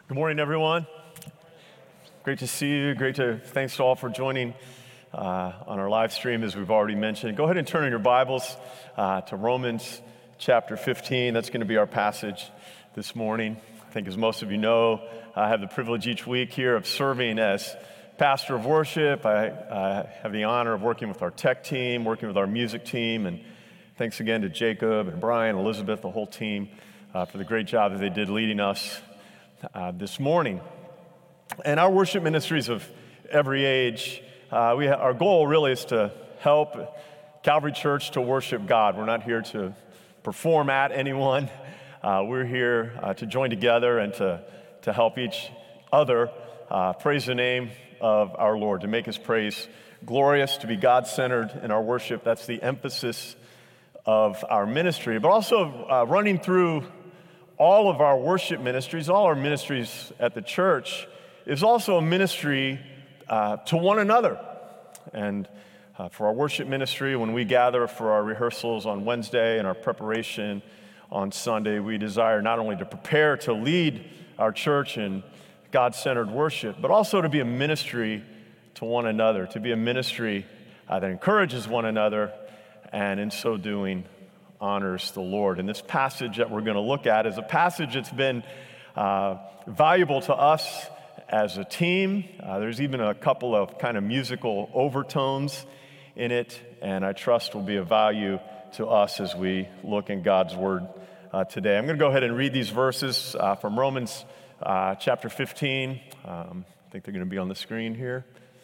Good morning, everyone. Great to see you. Thanks to all for joining on our live stream, as we've already mentioned. Go ahead and turn in your Bibles to Romans chapter 15. That's going to be our passage this morning. I think, as most of you know, I have the privilege each week here of serving as pastor of worship. I have the honor of working with our tech team, working with our music team, and thanks again to Jacob and Brian, Elizabeth, the whole team, for the great job that they did leading us this morning. And our worship ministries of every age, our goal really is to help Calvary Church to worship God. We're not here to perform at anyone. We're here to join together and to help each other praise the name of our Lord, to make His praise glorious, to be God-centered in our worship. That's the emphasis of our ministry. But also running through all of our worship ministries, all our ministries at the church, is also a ministry to one another. And for our worship ministry, when we gather for our rehearsals on Wednesday and our preparation on Sunday, we desire not only to prepare to lead our church in God-centered worship, but also to be a ministry to one another, to be a ministry that encourages one another, and in so doing, honors the Lord. And this passage that we're going to look at is a passage that's been valuable to us as a team. There's even a couple of kind of musical overtones in it, and I trust will be of value to us as we look in God's Word today. I'm going to go ahead and read these verses from Romans chapter 15. I think they're going to be on the screen here.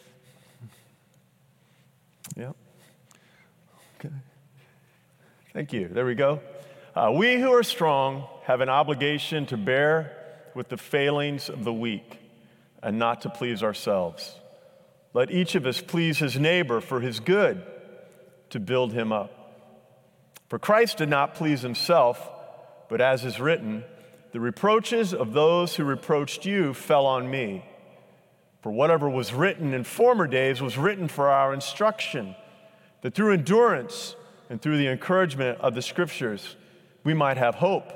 Yep. Okay. Thank you. There we go. We who are strong have an obligation to bear with the failings of the weak and not to please ourselves. Let each of us please his neighbor for his good, to build him up. For Christ did not please himself, but as is written, the reproaches of those who reproached you fell on me. For whatever was written in former days was written for our instruction, that through endurance and through the encouragement of the Scriptures, we might have hope.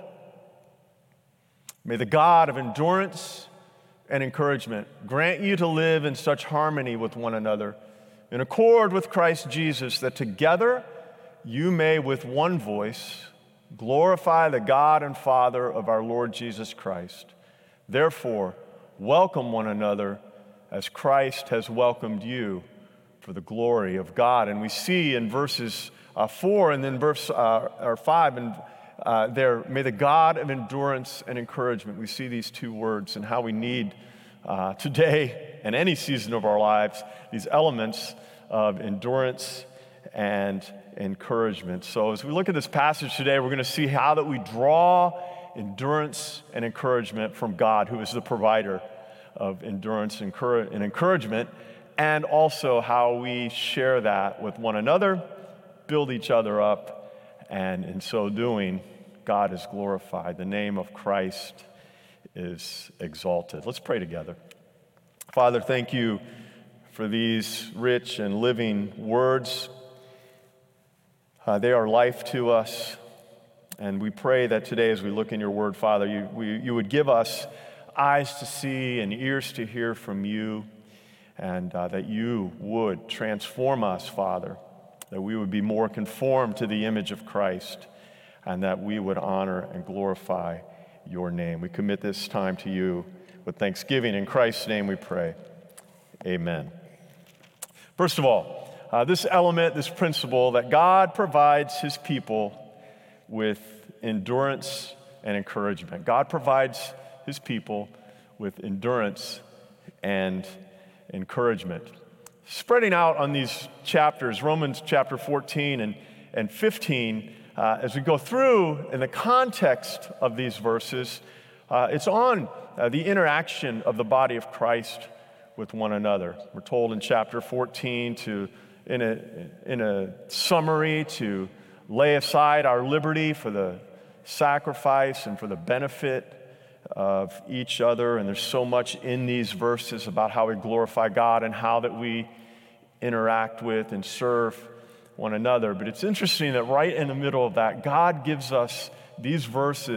May the God of endurance and encouragement grant you to live in such harmony with one another, in accord with Christ Jesus, that together you may with one voice glorify the God and Father of our Lord Jesus Christ. Therefore, welcome one another as Christ has welcomed you for the glory of God. And we see in verses 4 and then verse 5 and there, may the God of endurance and encouragement. We see these two words and how we need today and any season of our lives these elements of endurance and encouragement. So as we look at this passage today, we're going to see how that we draw endurance and encouragement from God, who is the provider of endurance and encouragement, and also how we share that with one another, build each other up, and in so doing, God is glorified. The name of Christ is exalted. Let's pray together. Father, thank you for these rich and living words. They are life to us, and we pray that today as we look in your word, Father, you would give us eyes to see and ears to hear from you, and that you would transform us, Father, that we would be more conformed to the image of Christ, and that we would honor and glorify your name. We commit this time to you with thanksgiving. In Christ's name we pray. Amen. First of all, this element, this principle, that God provides his people with endurance and encouragement. God provides his people with endurance and encouragement. Spreading out on these chapters, Romans chapter 14 and 15, as we go through in the context of these verses, it's on the interaction of the body of Christ with one another. We're told in chapter 14 in a summary, to lay aside our liberty for the sacrifice and for the benefit of each other. And there's so much in these verses about how we glorify God and how that we interact with and serve one another. But it's interesting that right in the middle of that, God gives us these verses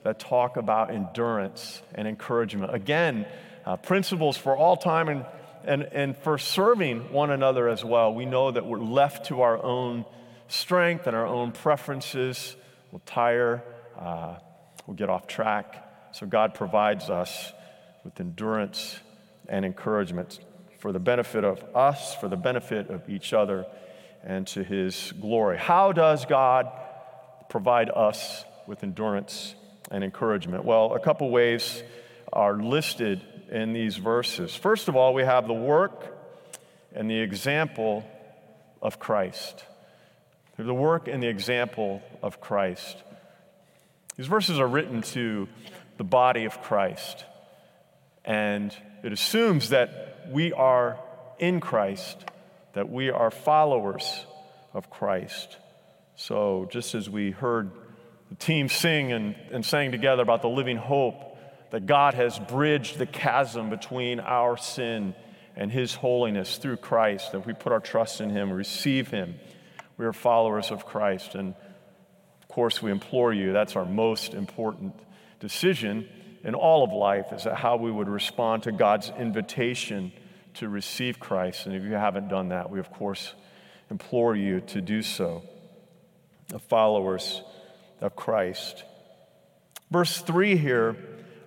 that talk about endurance and encouragement. Again, principles for all time and for serving one another as well. We know that we're left to our own strength and our own preferences. We'll tire, we'll get off track. So God provides us with endurance and encouragement for the benefit of us, for the benefit of each other, and to his glory. How does God provide us with endurance and encouragement? Well, a couple ways are listed in these verses. First of all, we have the work and the example of Christ. The work and the example of Christ. These verses are written to the body of Christ, and it assumes that we are in Christ, that we are followers of Christ. So just as we heard the team sing and sang together about the living hope, that God has bridged the chasm between our sin and his holiness through Christ, that we put our trust in him, receive him. We are followers of Christ. And of course, we implore you, that's our most important decision in all of life, is how we would respond to God's invitation to receive Christ. And if you haven't done that, we of course implore you to do so, the followers of Christ. Verse 3 here,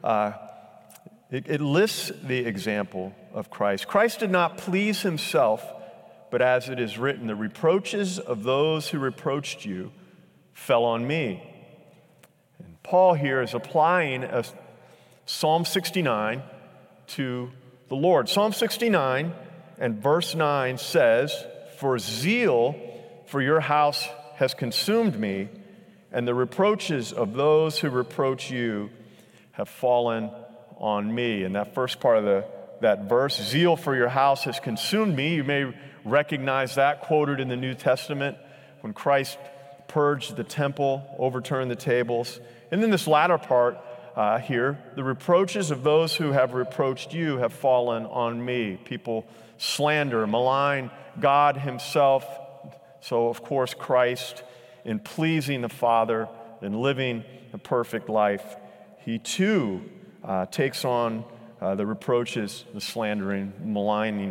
it lists the example of Christ. Christ did not please himself, but as it is written, the reproaches of those who reproached you fell on me. And Paul here is applying Psalm 69 to the Lord. Psalm 69 and verse 9 says, "For zeal for your house has consumed me, and the reproaches of those who reproach you have fallen on me." And that first part of that verse, zeal for your house has consumed me. You may recognize that quoted in the New Testament when Christ purged the temple, overturned the tables. And then this latter part here, the reproaches of those who have reproached you have fallen on me. People slander, malign God himself. So of course Christ, in pleasing the Father and living a perfect life, he too takes on the reproaches, the slandering, maligning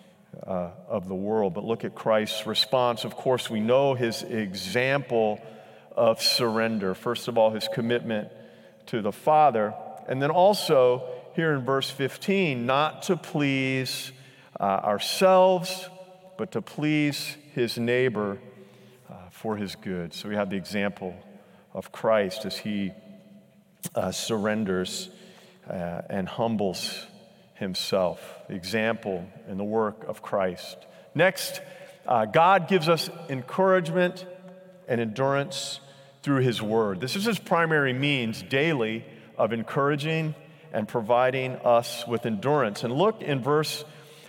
of the world. But look at Christ's response. Of course, we know his example of surrender. First of all, his commitment to the Father. And then also, here in verse 15, not to please ourselves, but to please his neighbor for his good. So we have the example of Christ as he surrenders and humbles himself, the example and the work of Christ. Next, God gives us encouragement and endurance through his word. This is his primary means daily of encouraging and providing us with endurance. And look in verse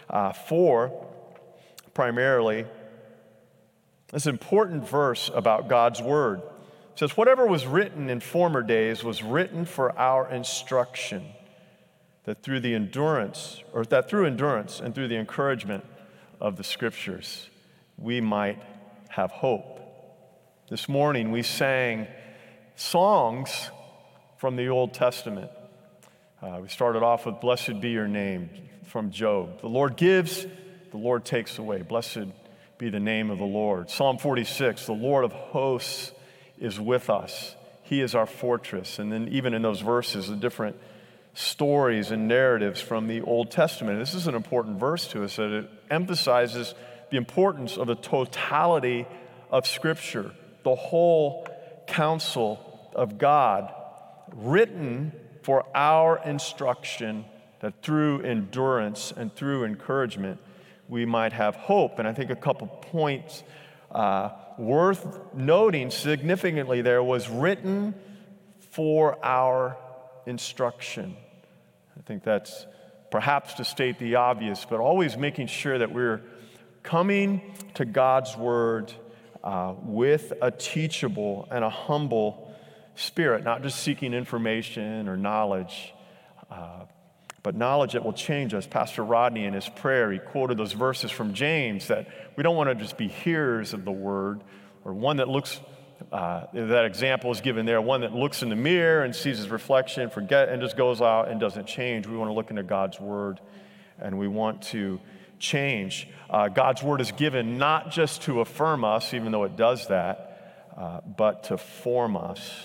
4, primarily, this important verse about God's word. It says, "Whatever was written in former days was written for our instruction, that through endurance and through the encouragement of the scriptures, we might have hope." This morning we sang songs from the Old Testament. We started off with "Blessed be your name" from Job. The Lord gives, the Lord takes away. Blessed be the name of the Lord. Psalm 46, "The Lord of hosts is with us. He is our fortress." And then even in those verses, the different stories and narratives from the Old Testament. This is an important verse to us, that it emphasizes the importance of the totality of Scripture, the whole counsel of God, written for our instruction, that through endurance and through encouragement we might have hope. And I think a couple points worth noting significantly there was written for our instruction. I think that's perhaps to state the obvious, but always making sure that we're coming to God's word with a teachable and a humble spirit, not just seeking information or knowledge, but knowledge that will change us. Pastor Rodney, in his prayer, he quoted those verses from James, that we don't want to just be hearers of the word, or one that looks that example is given there, one that looks in the mirror and sees his reflection, and just goes out and doesn't change. We want to look into God's word, and we want to change. God's word is given not just to affirm us, even though it does that, but to form us.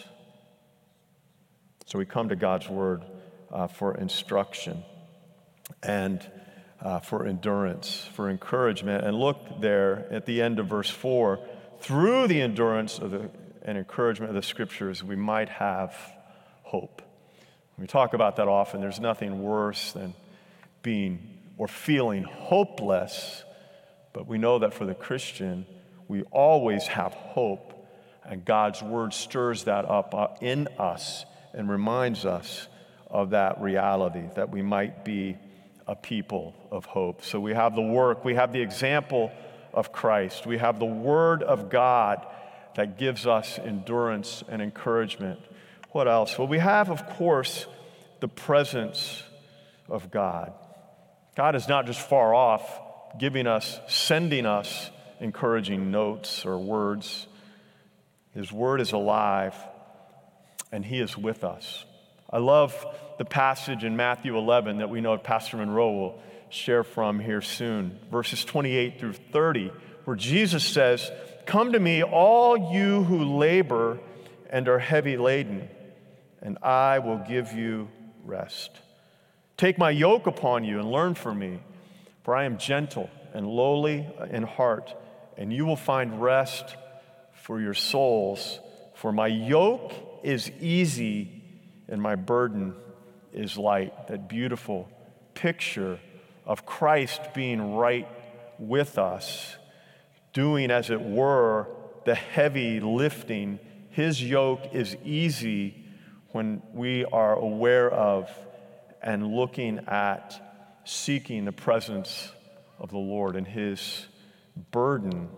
So we come to God's word for instruction and for endurance, for encouragement. And look there at the end of verse 4, through the endurance and encouragement of the scriptures, we might have hope. We talk about that often. There's nothing worse than being or feeling hopeless, but we know that for the Christian, we always have hope, and God's word stirs that up in us and reminds us of that reality, that we might be a people of hope. So we have the work, we have the example of Christ, we have the word of God that gives us endurance and encouragement. What else? Well, we have, of course, the presence of God. God is not just far off, sending us encouraging notes or words. His word is alive, and he is with us. I love the passage in Matthew 11 that we know Pastor Monroe will share from here soon, verses 28 through 30, where Jesus says, "Come to me, all you who labor and are heavy laden, and I will give you rest. Take my yoke upon you and learn from me, for I am gentle and lowly in heart, and you will find rest for your souls. For my yoke is easy and my burden is light." That beautiful picture of Christ being right with us, doing, as it were, the heavy lifting. His yoke is easy when we are aware of and looking at seeking the presence of the Lord, and his burden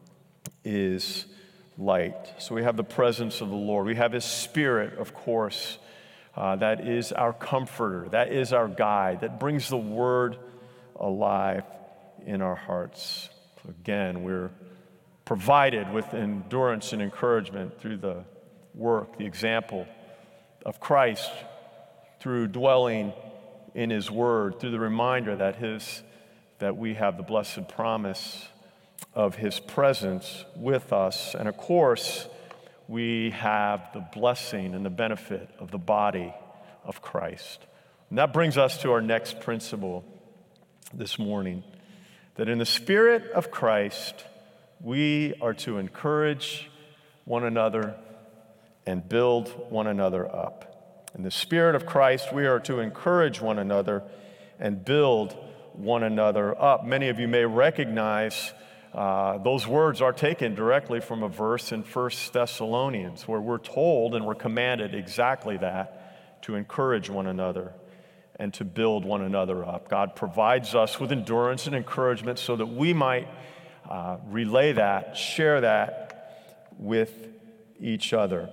is light. So we have the presence of the Lord. We have his Spirit, of course, that is our comforter, that is our guide, that brings the word alive in our hearts. So again, we're provided with endurance and encouragement through the work, the example of Christ, through dwelling in his word, through the reminder that we have the blessed promise of his presence with us. And of course, we have the blessing and the benefit of the body of Christ. And that brings us to our next principle this morning, that in the Spirit of Christ, we are to encourage one another and build one another up. In the Spirit of Christ, we are to encourage one another and build one another up. Many of you may recognize those words are taken directly from a verse in 1 Thessalonians, where we're told and we're commanded exactly that, to encourage one another and to build one another up. God provides us with endurance and encouragement so that we might relay that, share that with each other.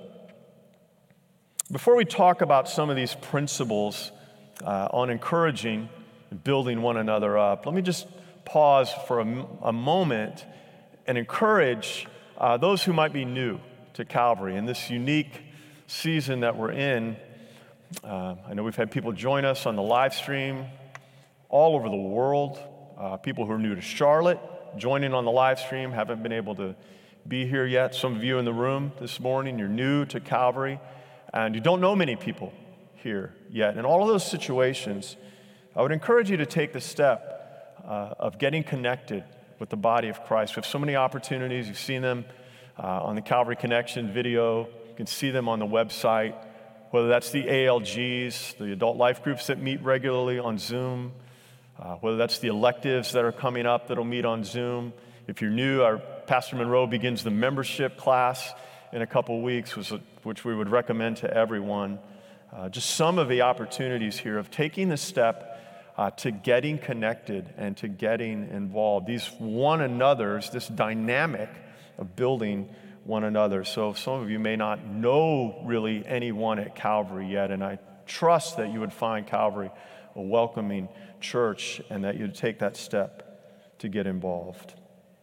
Before we talk about some of these principles on encouraging and building one another up, let me just pause for a moment and encourage those who might be new to Calvary in this unique season that we're in. I know we've had people join us on the live stream all over the world, people who are new to Charlotte joining on the live stream, haven't been able to be here yet. Some of you in the room this morning, you're new to Calvary, and you don't know many people here yet. In all of those situations, I would encourage you to take the step of getting connected with the body of Christ. We have so many opportunities. You've seen them on the Calvary Connection video. You can see them on the website, whether that's the ALGs, the adult life groups that meet regularly on Zoom, whether that's the electives that are coming up that'll meet on Zoom. If you're new, our Pastor Monroe begins the membership class in a couple weeks, which we would recommend to everyone. Just some of the opportunities here of taking the step to getting connected and to getting involved. These one another's, this dynamic of building one another. So some of you may not know really anyone at Calvary yet, and I trust that you would find Calvary a welcoming church and that you'd take that step to get involved.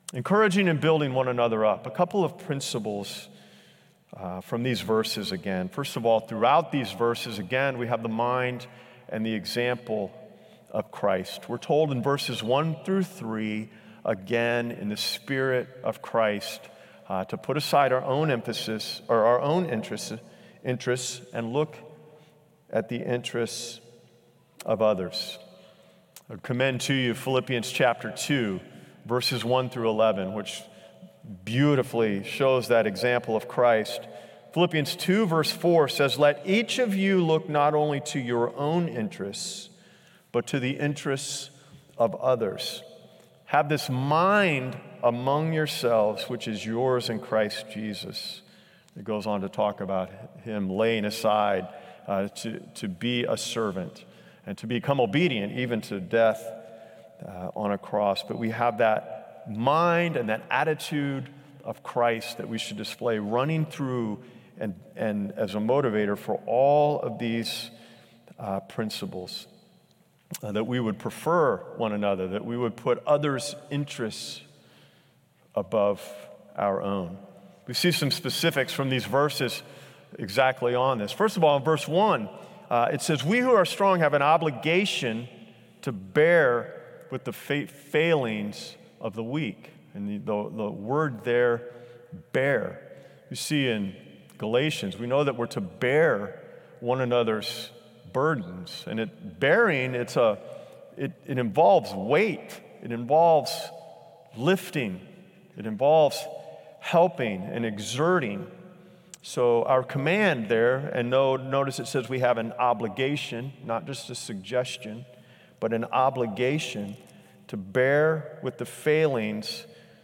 Encouraging and building one another up. A couple of principles from these verses again. First of all, throughout these verses, again, we have the mind and the example of Christ. We're told in verses 1 through 3, again, in the Spirit of Christ, to put aside our own emphasis or our own interests and look at the interests of others. I commend to you Philippians chapter 2, verses 1 through 11, which beautifully shows that example of Christ. Philippians 2, verse 4 says, "Let each of you look not only to your own interests, but to the interests of others. Have this mind among yourselves, which is yours in Christ Jesus." It goes on to talk about him laying aside to be a servant and to become obedient even to death on a cross. But we have that mind and that attitude of Christ that we should display running through and as a motivator for all of these principles. That we would prefer one another, that we would put others' interests above our own. We see some specifics from these verses exactly on this. First of all, in verse 1, it says, "We who are strong have an obligation to bear with the failings of the weak." And the word there, bear. You see in Galatians, we know that we're to bear one another's burdens. And it involves weight. It involves lifting. It involves helping and exerting. So our command there, and notice it says we have an obligation, not just a suggestion, but an obligation to bear with the failings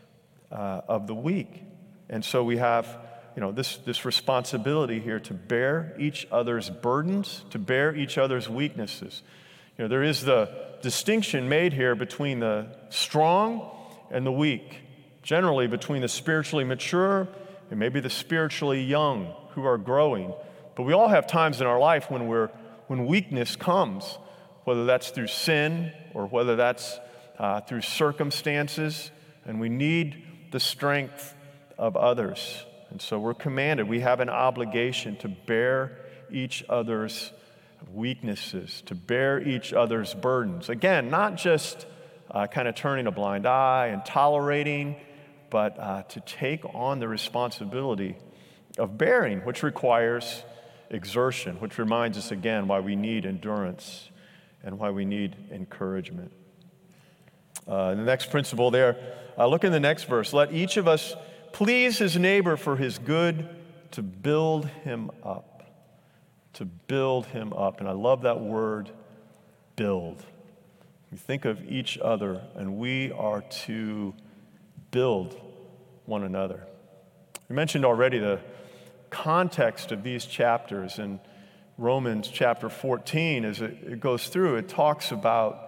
of the weak. And so we have this responsibility here to bear each other's burdens, to bear each other's weaknesses. There is the distinction made here between the strong and the weak, generally between the spiritually mature and maybe the spiritually young who are growing. But we all have times in our life when weakness comes, whether that's through sin or whether that's through circumstances, and we need the strength of others. And so we're commanded, we have an obligation to bear each other's weaknesses, to bear each other's burdens. Again, not just kind of turning a blind eye and tolerating, but to take on the responsibility of bearing, which requires exertion, which reminds us again why we need endurance and why we need encouragement. The next principle there, look in the next verse. "Let each of us please his neighbor for his good, to build him up." To build him up. And I love that word, build. We think of each other, and we are to build one another. We mentioned already the context of these chapters in Romans chapter 14. As it goes through, it talks about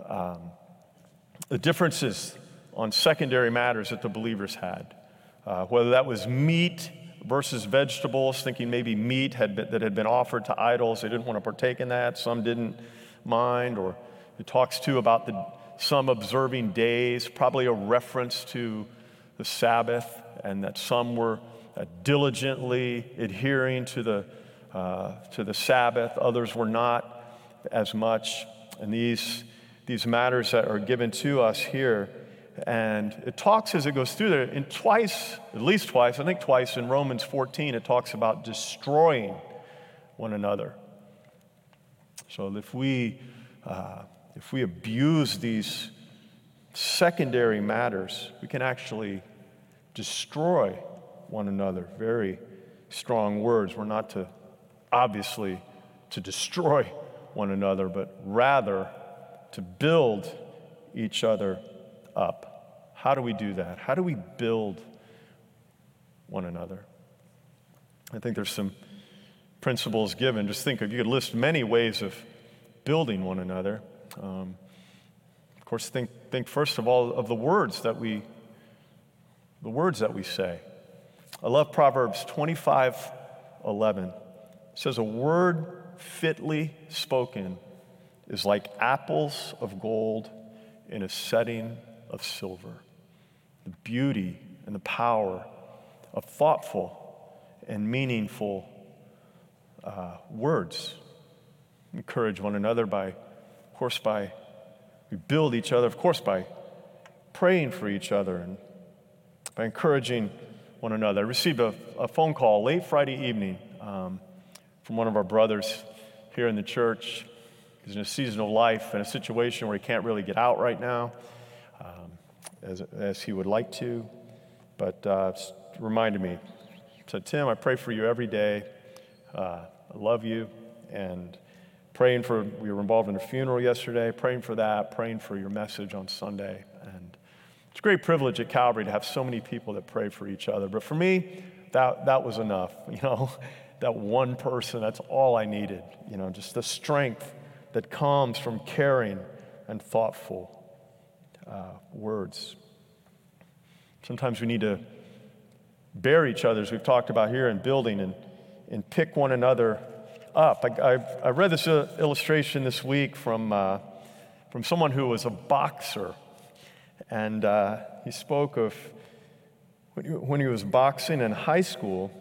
the differences on secondary matters that the believers had. Whether that was meat versus vegetables, thinking maybe meat that had been offered to idols, they didn't want to partake in that, some didn't mind, or it talks too about some observing days, probably a reference to the Sabbath, and that some were diligently adhering to the Sabbath, others were not as much, and these matters that are given to us here. And it talks as it goes through there, and at least twice in Romans 14, it talks about destroying one another. So if we abuse these secondary matters, we can actually destroy one another. Very strong words. We're not obviously to destroy one another, but rather to build each other up. How do we do that? How do we build one another? I think there's some principles given. Just think if you could list many ways of building one another. Of course, think first of all of the words that we say. I love Proverbs 25:11. It says, "A word fitly spoken is like apples of gold in a setting of silver." the beauty and the power of thoughtful and meaningful words. Encourage one another we build each other, of course, by praying for each other and by encouraging one another. I received a phone call late Friday evening from one of our brothers here in the church. He's in a season of life, in a situation where he can't really get out right now as he would like to, but reminded me, said, Tim, I pray for you every day. I love you, and we were involved in a funeral yesterday, praying for that, praying for your message on Sunday. And it's a great privilege at Calvary to have so many people that pray for each other. But for me, that was enough. That one person, that's all I needed. Just the strength that comes from caring and thoughtful words. Sometimes we need to bear each other, as we've talked about here in building, and pick one another up. I read this illustration this week from someone who was a boxer, and he spoke of when he was boxing in high school.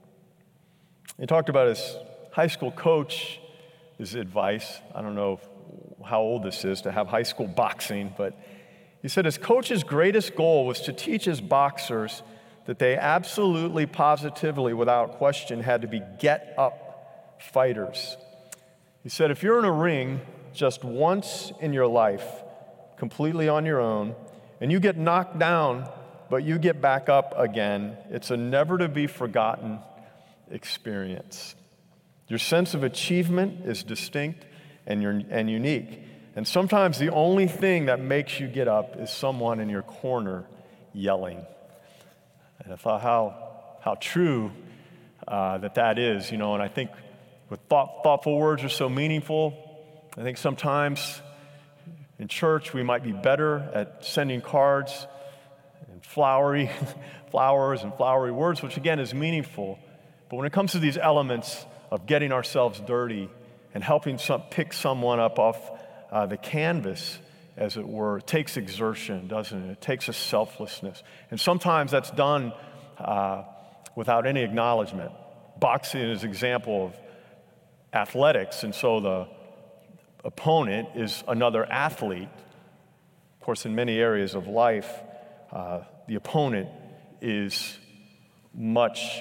He talked about his high school coach, his advice. I don't know how old this is to have high school boxing, but he said his coach's greatest goal was to teach his boxers that they absolutely, positively, without question, had to be get-up fighters. He said, if you're in a ring just once in your life, completely on your own, and you get knocked down, but you get back up again, it's a never-to-be-forgotten experience. Your sense of achievement is distinct and unique. And sometimes the only thing that makes you get up is someone in your corner yelling. And I thought how true that is, and I think with thoughtful words are so meaningful. I think sometimes in church we might be better at sending cards and flowery flowers and flowery words, which again is meaningful. But when it comes to these elements of getting ourselves dirty and helping pick someone up off the canvas, as it were, it takes exertion, doesn't it? It takes a selflessness. And sometimes that's done without any acknowledgement. Boxing is an example of athletics, and so the opponent is another athlete. Of course, in many areas of life, the opponent is much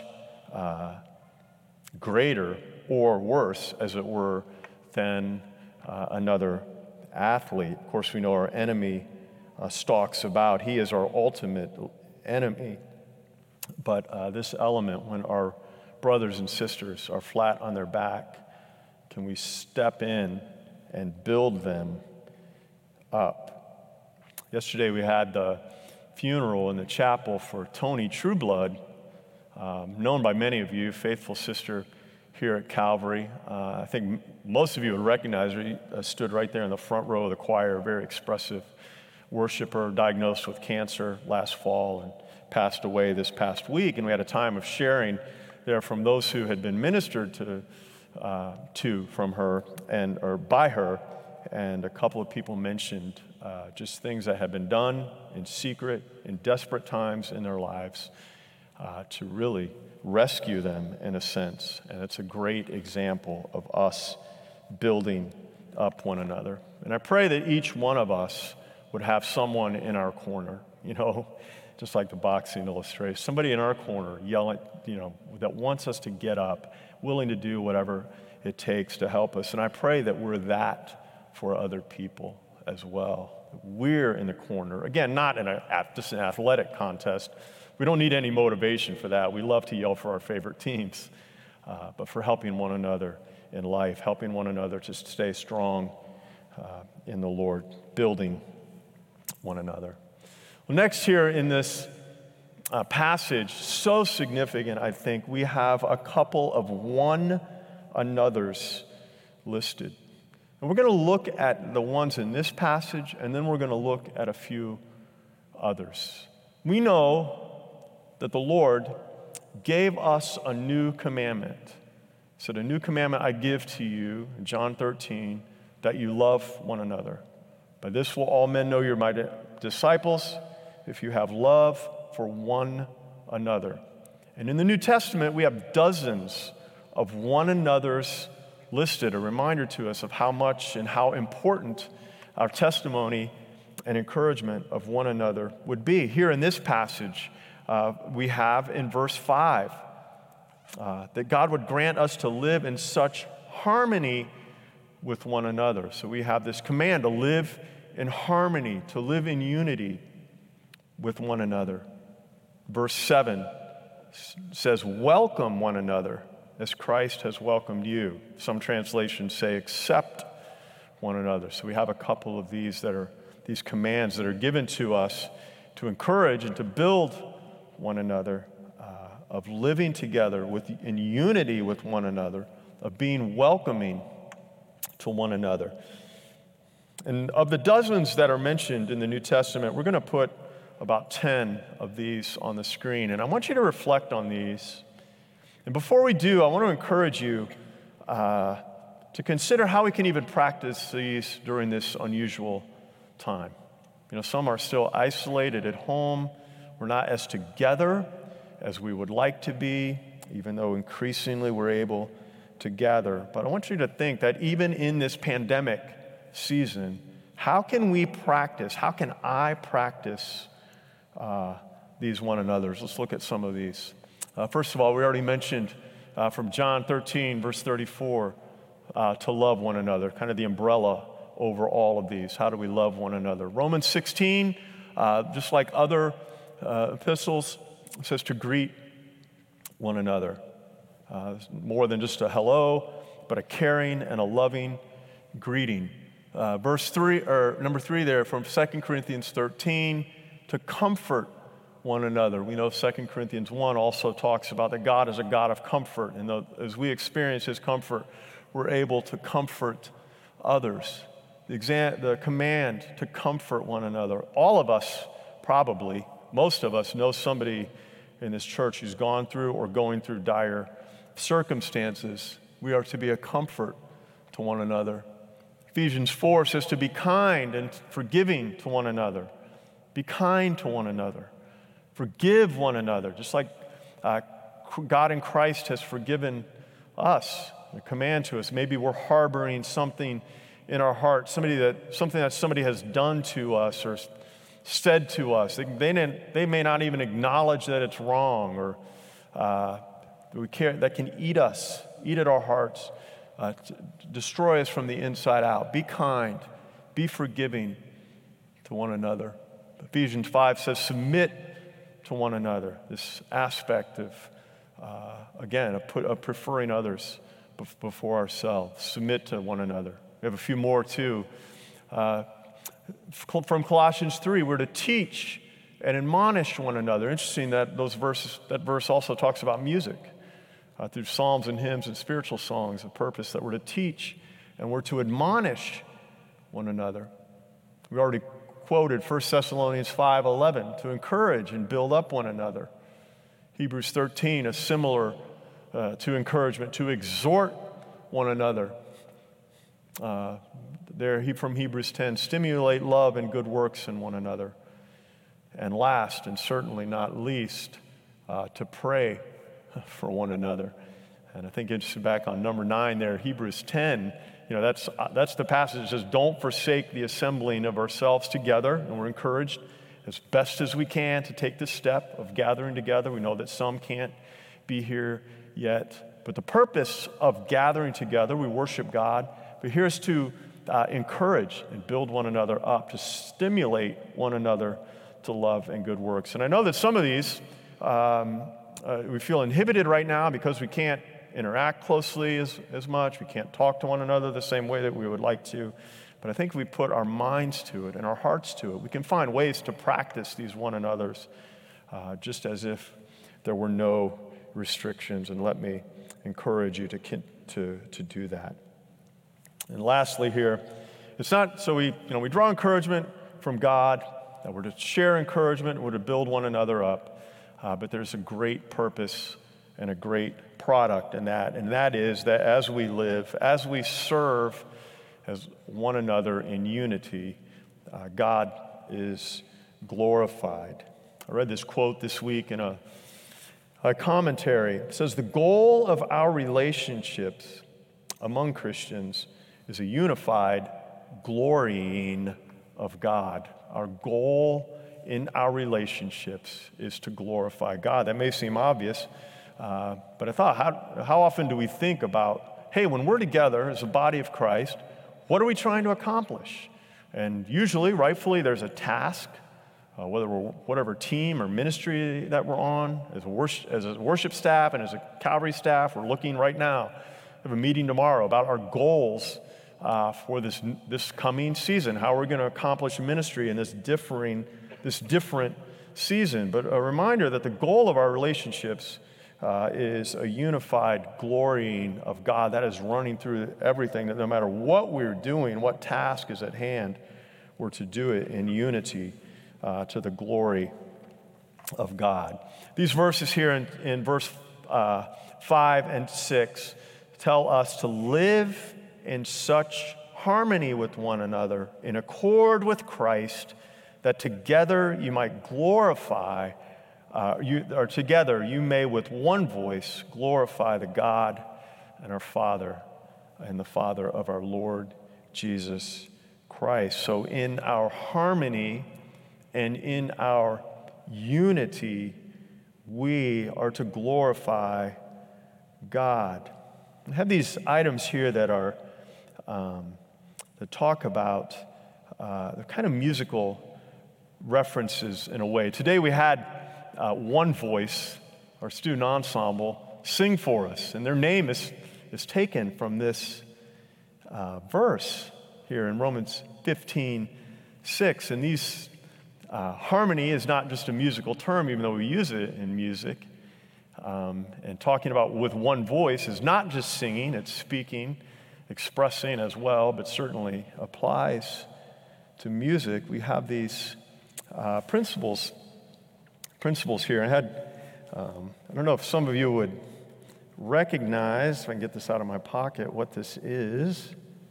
greater or worse, as it were, than another athlete. Of course, we know our enemy stalks about. He is our ultimate enemy. But this element, when our brothers and sisters are flat on their back, can we step in and build them up? Yesterday we had the funeral in the chapel for Tony Trueblood, known by many of you, faithful sister here at Calvary. I think most of you would recognize her. He stood right there in the front row of the choir, a very expressive worshiper, diagnosed with cancer last fall and passed away this past week. And we had a time of sharing there from those who had been ministered to from her or by her, and a couple of people mentioned just things that had been done in secret, in desperate times in their lives, to really rescue them in a sense. And it's a great example of us building up one another. And I pray that each one of us would have someone in our corner, just like the boxing illustration, somebody in our corner yelling, that wants us to get up, willing to do whatever it takes to help us. And I pray that we're that for other people as well. We're in the corner. Again, not in just an athletic contest. We don't need any motivation for that. We love to yell for our favorite teams. But for helping one another in life, helping one another to stay strong in the Lord, building one another. Well, next here in this passage, so significant, I think, we have a couple of one another's listed. And we're going to look at the ones in this passage, and then we're going to look at a few others. We know that the Lord gave us a new commandment. He said, a new commandment I give to you, in John 13, that you love one another. By this will all men know you're my disciples, if you have love for one another. And in the New Testament, we have dozens of one another's listed, a reminder to us of how much and how important our testimony and encouragement of one another would be. Here in this passage, we have in verse 5 that God would grant us to live in such harmony with one another. So we have this command to live in harmony, to live in unity with one another. Verse 7 says, welcome one another as Christ has welcomed you. Some translations say, accept one another. So we have a couple of these commands that are given to us to encourage and to build one another, of living together in unity with one another, of being welcoming to one another. And of the dozens that are mentioned in the New Testament, we're going to put about 10 of these on the screen. And I want you to reflect on these. And before we do, I want to encourage you to consider how we can even practice these during this unusual time. Some are still isolated at home. We're not as together as we would like to be, even though increasingly we're able to gather. But I want you to think that even in this pandemic season, how can I practice these one another's? Let's look at some of these. First of all, we already mentioned from John 13, verse 34, to love one another, kind of the umbrella over all of these. How do we love one another? Romans 16, just like other epistles, says to greet one another. More than just a hello, but a caring and a loving greeting. Number 3 there from 2 Corinthians 13, to comfort one another. We know 2 Corinthians 1 also talks about that God is a God of comfort, and as we experience His comfort, we're able to comfort others. The command to comfort one another. All of us, probably, most of us know somebody in this church who's gone through or going through dire circumstances. We are to be a comfort to one another. Ephesians 4 says to be kind and forgiving to one another. Be kind to one another. Forgive one another, just like God in Christ has forgiven us. A command to us. Maybe we're harboring something in our heart, something that somebody has done to us or said to us. They may not even acknowledge that it's wrong, or that can eat at our hearts, destroy us from the inside out. Be kind, be forgiving to one another. Ephesians 5 says, submit to one another. This aspect of, of preferring others before ourselves. Submit to one another. We have a few more too. From Colossians 3, we're to teach and admonish one another. Interesting that that verse also talks about music. Through psalms and hymns and spiritual songs, a purpose that we're to teach and we're to admonish one another. We already quoted 1 Thessalonians 5:11, to encourage and build up one another. Hebrews 13, a similar to encouragement, to exhort one another. From Hebrews 10, stimulate love and good works in one another. And last, and certainly not least, to pray for one another. And I think it's back on number 9 there, Hebrews 10. That's the passage that says, don't forsake the assembling of ourselves together. And we're encouraged as best as we can to take this step of gathering together. We know that some can't be here yet. But the purpose of gathering together, we worship God. But here's to encourage and build one another up, to stimulate one another to love and good works. And I know that some of these, we feel inhibited right now because we can't interact closely as much. We can't talk to one another the same way that we would like to. But I think if we put our minds to it and our hearts to it, we can find ways to practice these one another's just as if there were no restrictions. And let me encourage you to do that. And lastly here, it's not so we draw encouragement from God, that we're to share encouragement, we're to build one another up, but there's a great purpose and a great product in that, and that is that as we live, as we serve as one another in unity, God is glorified. I read this quote this week in a commentary. It says, the goal of our relationships among Christians is a unified glorying of God. Our goal in our relationships is to glorify God. That may seem obvious, but I thought, how often do we think about, hey, when we're together as a body of Christ, what are we trying to accomplish? And usually, rightfully, there's a task, whether we're whatever team or ministry that we're on, as a worship staff and as a Calvary staff, we're looking right now. We have a meeting tomorrow about our goals for this coming season, how we're going to accomplish ministry in this different season. But a reminder that the goal of our relationships is a unified glorying of God that is running through everything, that no matter what we're doing, what task is at hand, we're to do it in unity to the glory of God. These verses here in verse 5 and 6 tell us to live in such harmony with one another, in accord with Christ, that together you might glorify, together you may with one voice glorify the God and our Father and the Father of our Lord Jesus Christ. So in our harmony and in our unity, we are to glorify God. I have these items here that are that talk about they're kind of musical references in a way. Today we had One Voice, our student ensemble, sing for us, and their name is taken from this verse here in Romans 15:6. And these harmony is not just a musical term, even though we use it in music. And talking about with one voice is not just singing, it's speaking, expressing as well, but certainly applies to music. We have these principles here. I don't know if some of you would recognize, if I can get this out of my pocket, what this is.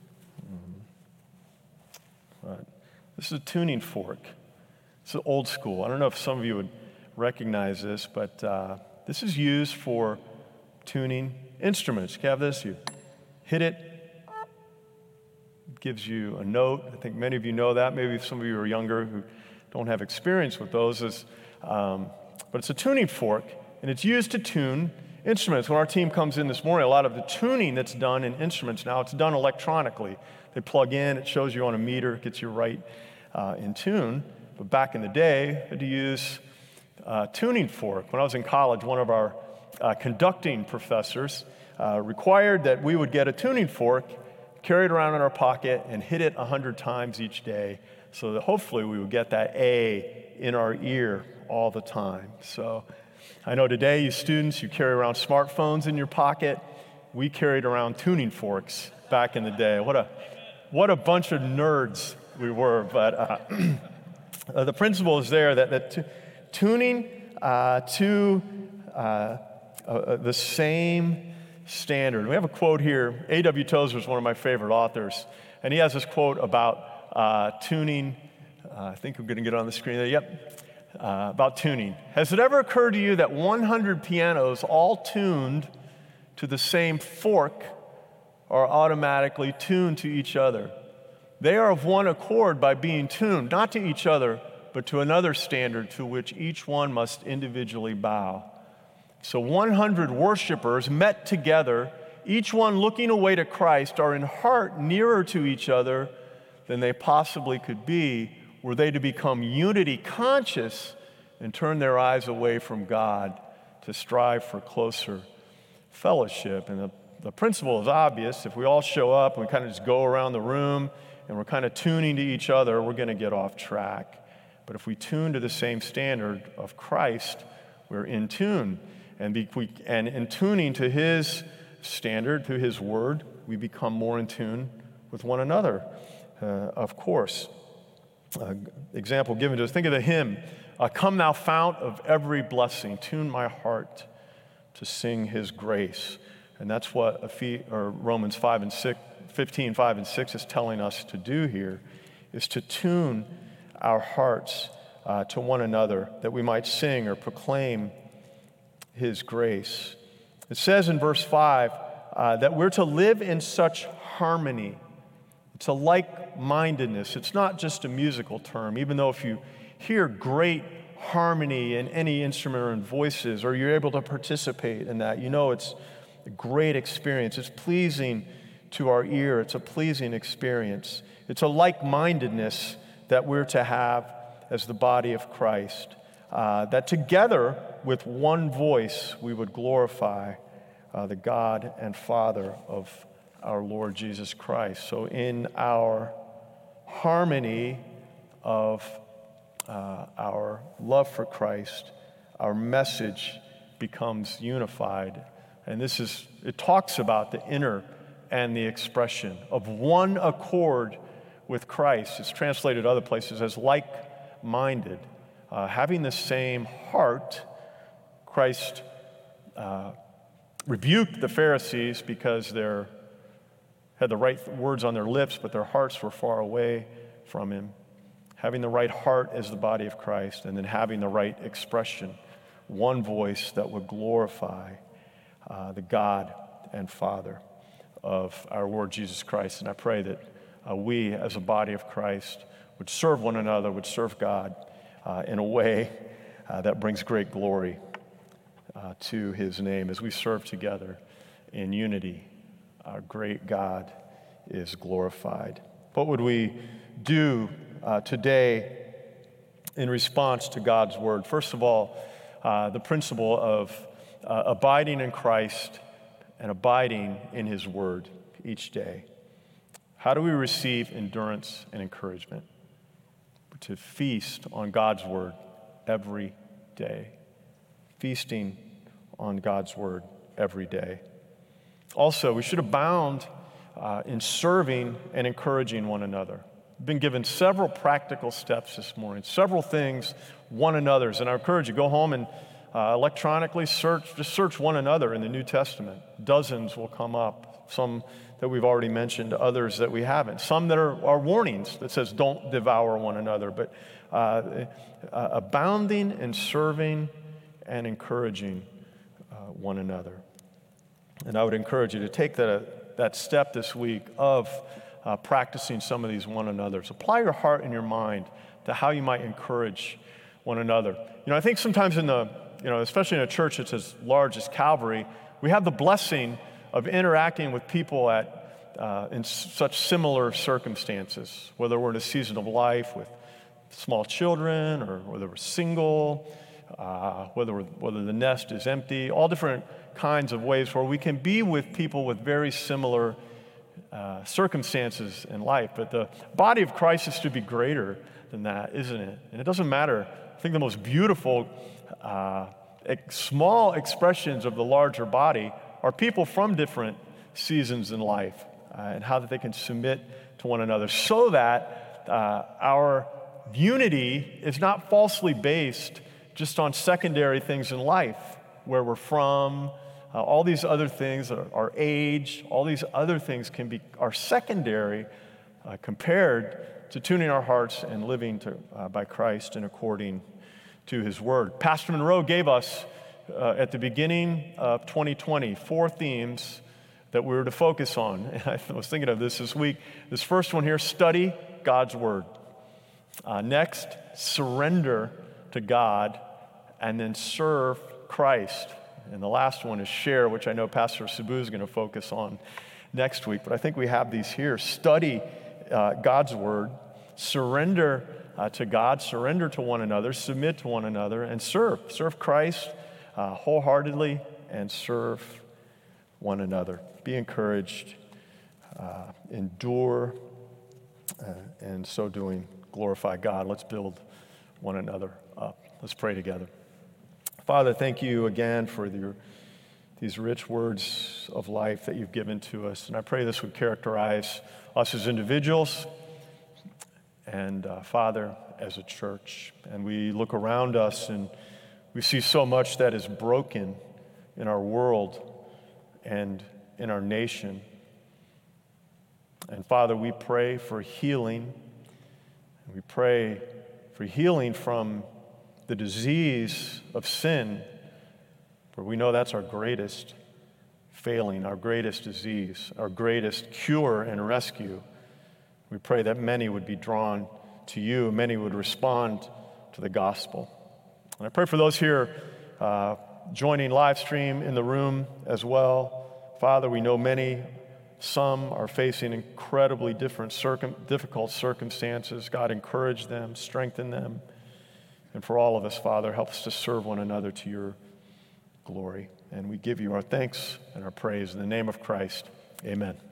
But this is a tuning fork. It's old school. I don't know if some of you would recognize this, but this is used for tuning instruments. You have this, you hit it, it gives you a note. I think many of you know that. Maybe some of you are younger who don't have experience with those. But it's a tuning fork, and it's used to tune instruments. When our team comes in this morning, a lot of the tuning that's done in instruments now, it's done electronically. They plug in, it shows you on a meter, it gets you right in tune. But back in the day, I had to use tuning fork. When I was in college, one of our conducting professors required that we would get a tuning fork, carry it around in our pocket, and hit it 100 times each day so that hopefully we would get that A in our ear all the time. So I know today, you students, you carry around smartphones in your pocket. We carried around tuning forks back in the day. What a bunch of nerds we were. But the principle is there that tuning to the same standard. We have a quote here. A.W. Tozer is one of my favorite authors, and he has this quote about tuning. I think I'm going to get it on the screen there. Yep. About tuning. Has it ever occurred to you that 100 pianos all tuned to the same fork are automatically tuned to each other? They are of one accord by being tuned, not to each other, but to another standard to which each one must individually bow. So 100 worshipers met together, each one looking away to Christ, are in heart nearer to each other than they possibly could be were they to become unity conscious and turn their eyes away from God to strive for closer fellowship. And the principle is obvious. If we all show up and we kind of just go around the room and we're kind of tuning to each other, we're going to get off track. But if we tune to the same standard of Christ, we're in tune. And in tuning to His standard, to His word, we become more in tune with one another, of course. Example given to us. Think of the hymn, "Come Thou Fount of Every Blessing, tune my heart to sing His grace." And that's what Romans 15, 5 and 6 is telling us to do here, is to tune our hearts to one another, that we might sing or proclaim his grace. It says in verse 5 that we're to live in such harmony. It's a like-mindedness. It's not just a musical term, even though if you hear great harmony in any instrument or in voices, or you're able to participate in that, you know it's a great experience. It's pleasing to our ear. It's a pleasing experience. It's a like-mindedness that we're to have as the body of Christ, that together with one voice we would glorify the God and Father of our Lord Jesus Christ. So in our harmony of our love for Christ, our message becomes unified. And it talks about the inner and the expression of one accord with Christ. It's translated other places as like-minded, having the same heart. Christ rebuked the Pharisees because they had the right words on their lips, but their hearts were far away from him. Having the right heart as the body of Christ, and then having the right expression, one voice that would glorify the God and Father of our Lord Jesus Christ. And I pray that we as a body of Christ would serve one another, would serve God in a way that brings great glory to his name. As we serve together in unity, our great God is glorified. What would we do today in response to God's word? First of all, the principle of abiding in Christ and abiding in his word each day. How do we receive endurance and encouragement? To feast on God's word every day. Feasting on God's word every day. Also, we should abound in serving and encouraging one another. We've been given several practical steps this morning, several things, one another's. And I encourage you, go home and electronically search one another in the New Testament. Dozens will come up, some that we've already mentioned, others that we haven't. Some that are warnings that says don't devour one another, but abounding in serving and encouraging one another. And I would encourage you to take that step this week of practicing some of these one another's. Apply your heart and your mind to how you might encourage one another. I think sometimes especially in a church that's as large as Calvary, we have the blessing of interacting with people in such similar circumstances, whether we're in a season of life with small children or whether we're single, whether the nest is empty, all different kinds of ways where we can be with people with very similar circumstances in life. But the body of Christ is to be greater than that, isn't it? And it doesn't matter. I think the most beautiful small expressions of the larger body are people from different seasons in life and how that they can submit to one another so that our unity is not falsely based just on secondary things in life, where we're from, all these other things, our age, all these other things are secondary compared to tuning our hearts and living by Christ and according to his word. Pastor Monroe gave us at the beginning of 2020 4 themes that we were to focus on. And I was thinking of this week. This first one here, study God's word. Next, surrender to God, and then serve Christ. And the last one is share, which I know Pastor Sabu is going to focus on next week. But I think we have these here. Study God's word, surrender to God, surrender to one another, submit to one another, and serve. Serve Christ wholeheartedly and serve one another. Be encouraged, endure, and so doing, glorify God. Let's build one another up. Let's pray together. Father, thank you again for these rich words of life that you've given to us. And I pray this would characterize us as individuals and, Father, as a church. And we look around us and we see so much that is broken in our world and in our nation. And Father, we pray for healing. And we pray for healing from the disease of sin, for we know that's our greatest failing, our greatest disease, our greatest cure and rescue. We pray that many would be drawn to you, many would respond to the gospel. And I pray for those here joining live stream in the room as well. Father, we know some are facing incredibly difficult circumstances. God, encourage them, strengthen them. And for all of us, Father, help us to serve one another to your glory. And we give you our thanks and our praise in the name of Christ. Amen.